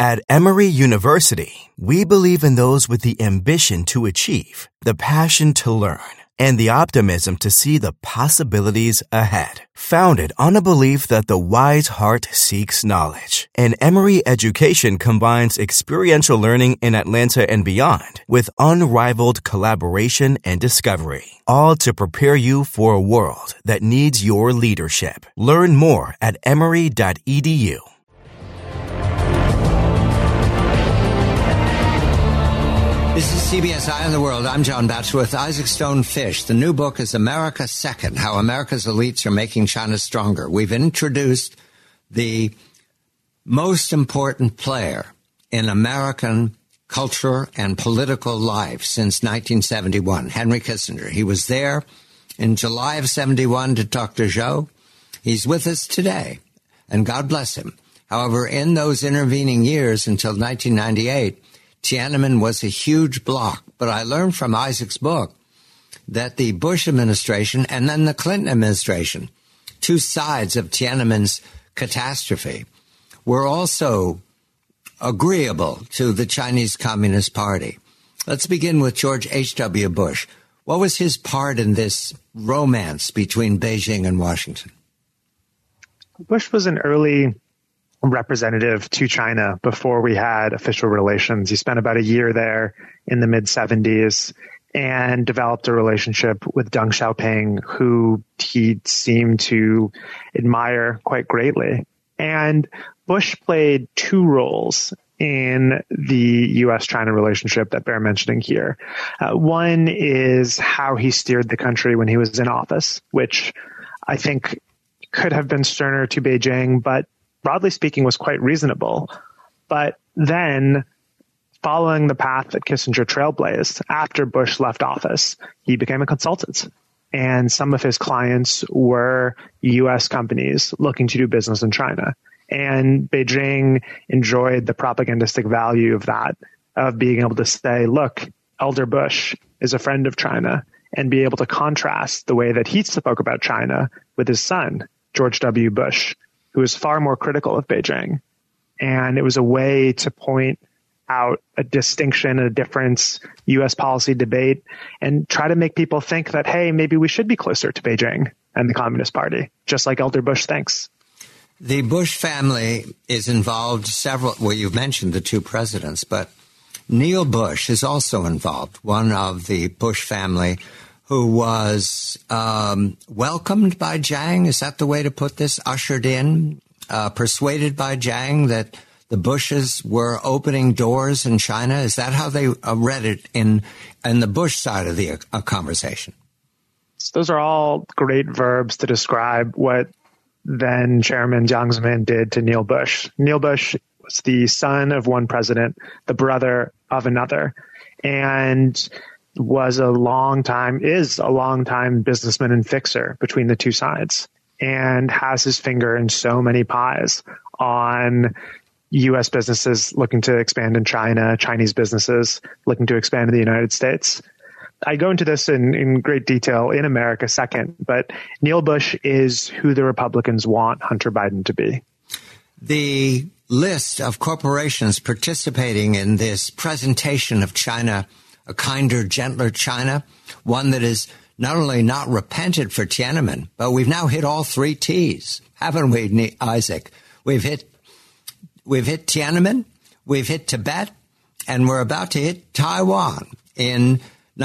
At Emory University, we believe in those with the ambition to achieve, the passion to learn, and the optimism to see the possibilities ahead. Founded on a belief that the wise heart seeks knowledge, and Emory education combines experiential learning in Atlanta and beyond with unrivaled collaboration and discovery, all to prepare you for a world that needs your leadership. Learn more at emory.edu. This is CBS Eye on the World. I'm John Batchelor with Isaac Stone Fish. The new book is America Second, How America's Elites Are Making China Stronger. We've introduced the most important player in American culture and political life since 1971, Henry Kissinger. He was there in July of 71 to talk to Zhou. He's with us today, and God bless him. However, in those intervening years until 1998, Tiananmen was a huge block, but I learned from Isaac's book that the Bush administration and then the Clinton administration, two sides of Tiananmen's catastrophe, were also agreeable to the Chinese Communist Party. Let's begin with George H.W. Bush. What was his part in this romance between Beijing and Washington? Bush was an early representative to China before we had official relations. He spent about a year there in the mid-70s and developed a relationship with Deng Xiaoping, who he seemed to admire quite greatly. And Bush played two roles in the U.S.-China relationship that bear mentioning here. One is how he steered the country when he was in office, which I think could have been sterner to Beijing, but broadly speaking, was quite reasonable. But then, following the path that Kissinger trailblazed, after Bush left office, he became a consultant. And some of his clients were U.S. companies looking to do business in China. And Beijing enjoyed the propagandistic value of that, of being able to say, look, Elder Bush is a friend of China, and be able to contrast the way that he spoke about China with his son, George W. Bush, who was far more critical of Beijing. And it was a way to point out a distinction, a difference, U.S. policy debate, and try to make people think that, hey, maybe we should be closer to Beijing and the Communist Party, just like Elder Bush thinks. The Bush family is involved well, you've mentioned the two presidents, but Neil Bush is also involved, one of the Bush family who was welcomed by Jiang. Is that the way to put this? Ushered in, persuaded by Jiang that the Bushes were opening doors in China? Is that how they read it in the Bush side of the conversation? Those are all great verbs to describe what then Chairman Jiang Zemin did to Neil Bush. Neil Bush was the son of one president, the brother of another, and is a long time businessman and fixer between the two sides, and has his finger in so many pies on U.S. businesses looking to expand in China, Chinese businesses looking to expand in the United States. I go into this in great detail in America Second, but Neil Bush is who the Republicans want Hunter Biden to be. The list of corporations participating in this presentation of China, a kinder, gentler China, one that is not only not repented for Tiananmen, but we've now hit all three T's, haven't we, Isaac? We've hit Tiananmen, we've hit Tibet, and we're about to hit Taiwan. In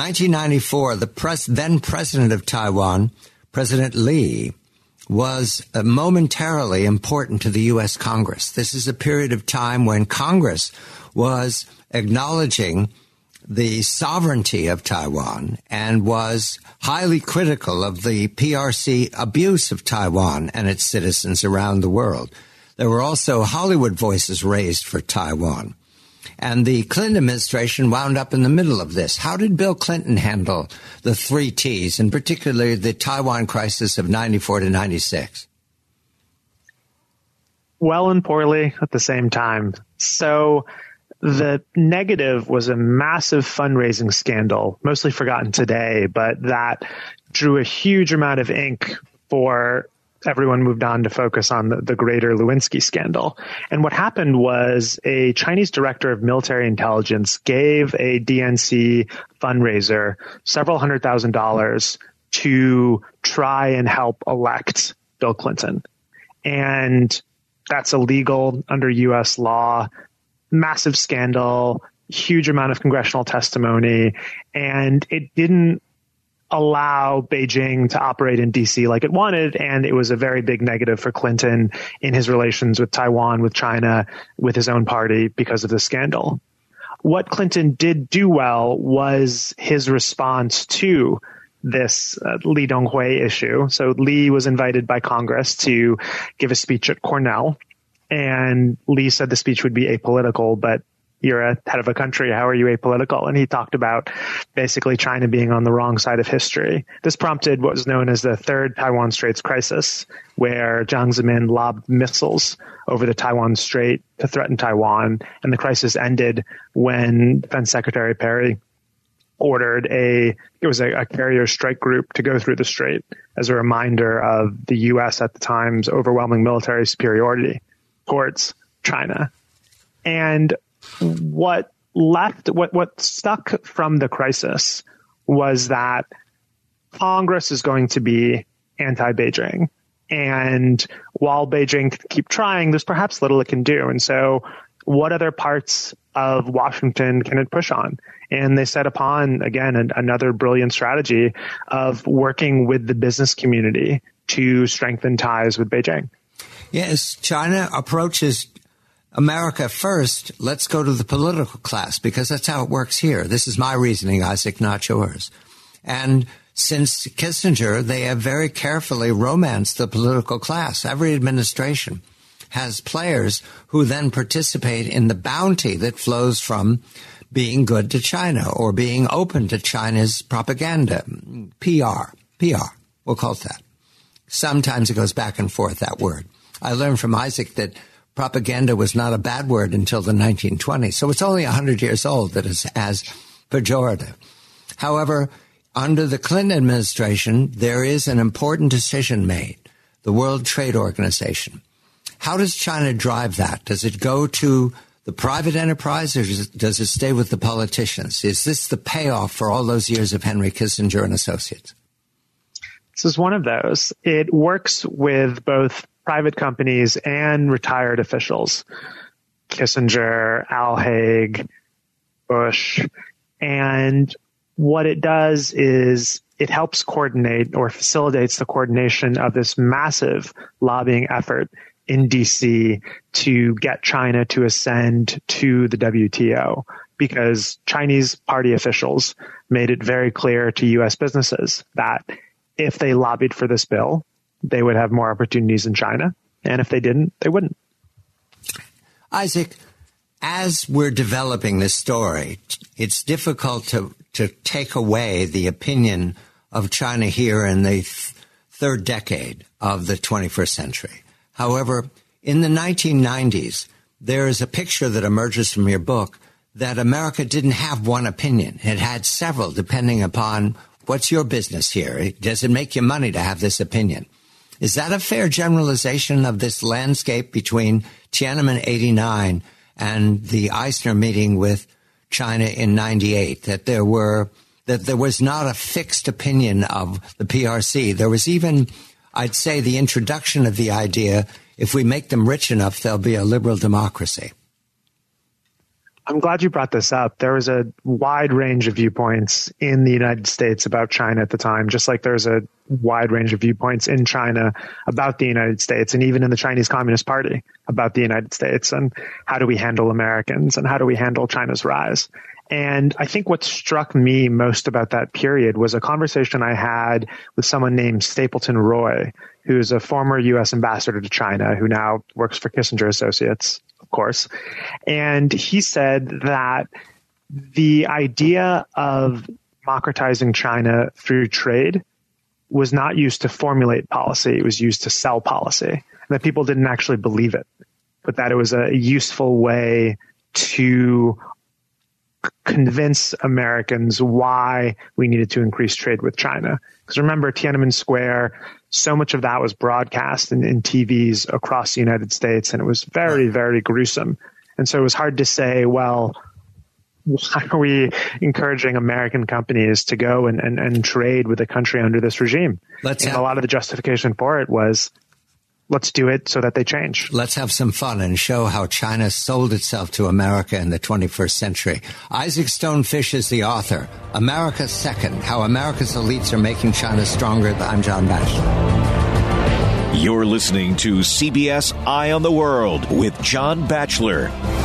1994, the then president of Taiwan, President Lee, was momentarily important to the U.S. Congress. This is a period of time when Congress was acknowledging the sovereignty of Taiwan and was highly critical of the PRC abuse of Taiwan and its citizens around the world. There were also Hollywood voices raised for Taiwan. And the Clinton administration wound up in the middle of this. How did Bill Clinton handle the three T's, and particularly the Taiwan crisis of 94 to 96? Well and poorly at the same time. So the negative was a massive fundraising scandal, mostly forgotten today, but that drew a huge amount of ink for everyone moved on to focus on the greater Lewinsky scandal. And what happened was a Chinese director of military intelligence gave a DNC fundraiser several $100,000 to try and help elect Bill Clinton. And that's illegal under U.S. law. Massive scandal, huge amount of congressional testimony, and it didn't allow Beijing to operate in D.C. like it wanted, and it was a very big negative for Clinton in his relations with Taiwan, with China, with his own party because of the scandal. What Clinton did do well was his response to this Lee Donghui issue. So Lee was invited by Congress to give a speech at Cornell, and Lee said the speech would be apolitical, but you're a head of a country. How are you apolitical? And he talked about basically China being on the wrong side of history. This prompted what was known as the Third Taiwan Straits Crisis, where Jiang Zemin lobbed missiles over the Taiwan Strait to threaten Taiwan. And the crisis ended when Defense Secretary Perry ordered a carrier strike group to go through the strait as a reminder of the U.S. at the time's overwhelming military superiority towards China. And what stuck from the crisis was that Congress is going to be anti-Beijing. And while Beijing can keep trying, there's perhaps little it can do. And so what other parts of Washington can it push on? And they set upon, again, another brilliant strategy of working with the business community to strengthen ties with Beijing. Yes, China approaches America first. Let's go to the political class, because that's how it works here. This is my reasoning, Isaac, not yours. And since Kissinger, they have very carefully romanced the political class. Every administration has players who then participate in the bounty that flows from being good to China or being open to China's propaganda. PR, we'll call it that. Sometimes it goes back and forth, that word. I learned from Isaac that propaganda was not a bad word until the 1920s. So it's only 100 years old that is as pejorative. However, under the Clinton administration, there is an important decision made, the World Trade Organization. How does China drive that? Does it go to the private enterprise, or does it stay with the politicians? Is this the payoff for all those years of Henry Kissinger and Associates? This is one of those. It works with both private companies and retired officials, Kissinger, Al Haig, Bush. And what it does is it helps coordinate or facilitates the coordination of this massive lobbying effort in DC to get China to ascend to the WTO, because Chinese party officials made it very clear to U.S. businesses that if they lobbied for this bill, they would have more opportunities in China. And if they didn't, they wouldn't. Isaac, as we're developing this story, it's difficult to take away the opinion of China here in the third decade of the 21st century. However, in the 1990s, there is a picture that emerges from your book that America didn't have one opinion. It had several, depending upon what's your business here. Does it make you money to have this opinion? Is that a fair generalization of this landscape between Tiananmen 89 and the Eisner meeting with China in 98, that there was not a fixed opinion of the PRC? There was even, I'd say, the introduction of the idea, if we make them rich enough, there'll be a liberal democracy. I'm glad you brought this up. There was a wide range of viewpoints in the United States about China at the time, just like there's a wide range of viewpoints in China about the United States, and even in the Chinese Communist Party about the United States, and how do we handle Americans and how do we handle China's rise. And I think what struck me most about that period was a conversation I had with someone named Stapleton Roy, who's a former U.S. ambassador to China, who now works for Kissinger Associates, of course. And he said that the idea of democratizing China through trade was not used to formulate policy. It was used to sell policy. And that people didn't actually believe it, but that it was a useful way to convince Americans why we needed to increase trade with China. Because remember, Tiananmen Square, so much of that was broadcast in TVs across the United States, and it was very, very gruesome. And so it was hard to say, well, why are we encouraging American companies to go and trade with a country under this regime? A lot of the justification for it was, let's do it so that they change. Let's have some fun and show how China sold itself to America in the 21st century. Isaac Stonefish is the author. America Second, How America's Elites Are Making China Stronger. I'm John Batchelor. You're listening to CBS Eye on the World with John Batchelor.